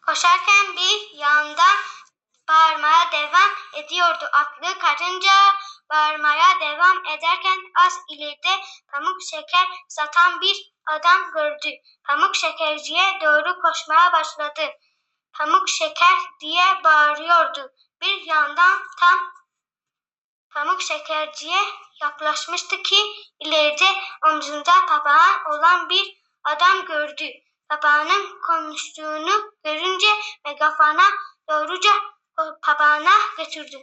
Koşarken bir yandan bağırmaya devam ediyordu. Atlı karınca bağırmaya devam ederken az ileride pamuk şeker satan bir adam gördü. Pamuk şekerciye doğru koşmaya başladı. Pamuk şeker diye bağırıyordu. Bir yandan tam pamuk şekerciye yaklaşmıştı ki ileride omzunda papağan olan bir adam gördü. Papağanın konuştuğunu görünce megafona doğruca papağana götürdü.